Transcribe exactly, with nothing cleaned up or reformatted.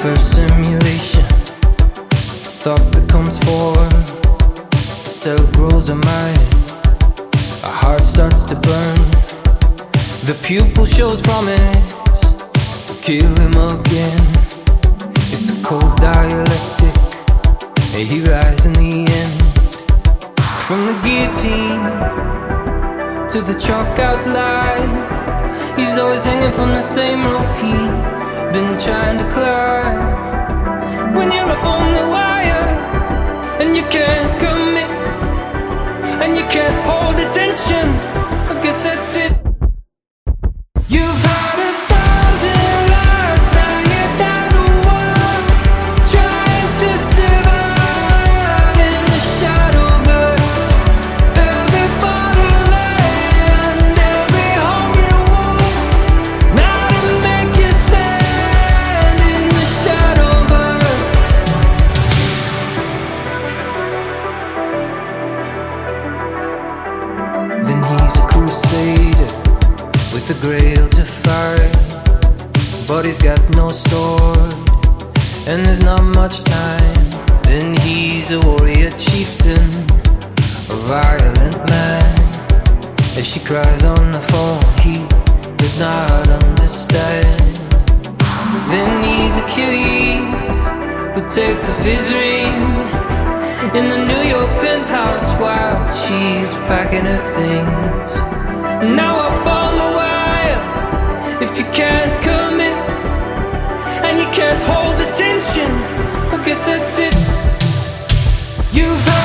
first simulation, thought becomes form. A cell grows a mind, a heart starts to burn. The pupil shows promise, kill him again. It's a cold dialectic, he rises in the end. From the guillotine to the chalk outline, he's always hanging from the same rope he's been trying to climb. When you're up on the wire and you can't commit and you can't hold attention, I guess that's it. You've had a thousand lives, now you're down to one, trying to survive in the shadowverse. Every bottle and every hungry wound, now to make you stand in the shadowverse. Then he's a crusader with a grail to fight, but he's got no sword and there's not much time. Then he's a warrior chieftain, a violent man. As she cries on the phone, he does not understand. Then he's Achilles, who takes off his ring in the New York penthouse while she's packing her things. Now up on the wire, if you can't commit and you can't hold attention, I guess that's it. You've